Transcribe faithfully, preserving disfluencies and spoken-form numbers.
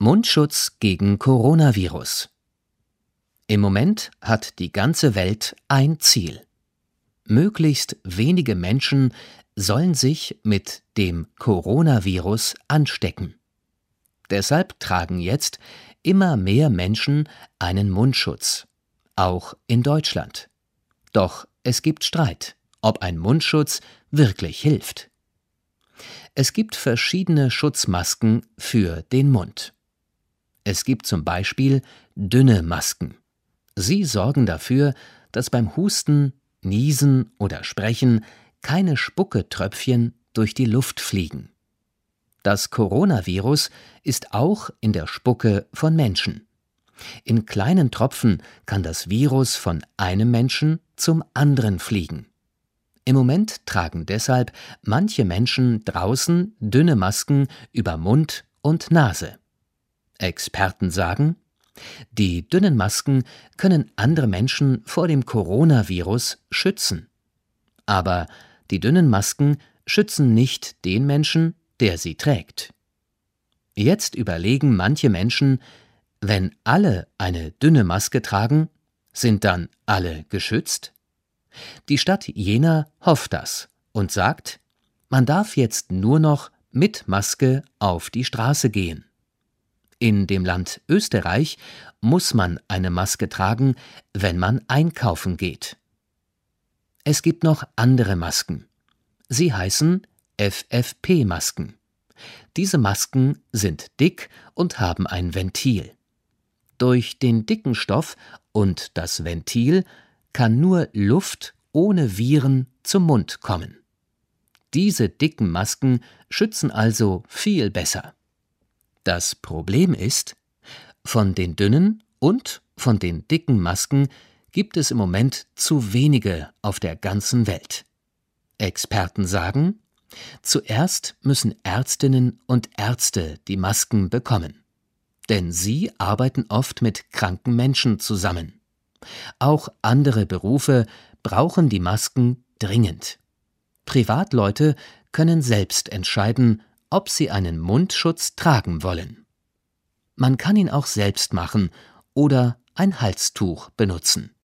Mundschutz gegen Coronavirus. Im Moment hat die ganze Welt ein Ziel. Möglichst wenige Menschen sollen sich mit dem Coronavirus anstecken. Deshalb tragen jetzt immer mehr Menschen einen Mundschutz, auch in Deutschland. Doch es gibt Streit, ob ein Mundschutz wirklich hilft. Es gibt verschiedene Schutzmasken für den Mund. Es gibt zum Beispiel dünne Masken. Sie sorgen dafür, dass beim Husten, Niesen oder Sprechen keine Spucketröpfchen durch die Luft fliegen. Das Coronavirus ist auch in der Spucke von Menschen. In kleinen Tropfen kann das Virus von einem Menschen zum anderen fliegen. Im Moment tragen deshalb manche Menschen draußen dünne Masken über Mund und Nase. Experten sagen, die dünnen Masken können andere Menschen vor dem Coronavirus schützen. Aber die dünnen Masken schützen nicht den Menschen, der sie trägt. Jetzt überlegen manche Menschen, wenn alle eine dünne Maske tragen, sind dann alle geschützt? Die Stadt Jena hofft das und sagt, man darf jetzt nur noch mit Maske auf die Straße gehen. In dem Land Österreich muss man eine Maske tragen, wenn man einkaufen geht. Es gibt noch andere Masken. Sie heißen F F P-Masken. Diese Masken sind dick und haben ein Ventil. Durch den dicken Stoff und das Ventil kann nur Luft ohne Viren zum Mund kommen. Diese dicken Masken schützen also viel besser. Das Problem ist, von den dünnen und von den dicken Masken gibt es im Moment zu wenige auf der ganzen Welt. Experten sagen, zuerst müssen Ärztinnen und Ärzte die Masken bekommen. Denn sie arbeiten oft mit kranken Menschen zusammen. Auch andere Berufe brauchen die Masken dringend. Privatleute können selbst entscheiden, ob sie einen Mundschutz tragen wollen. Man kann ihn auch selbst machen oder ein Halstuch benutzen.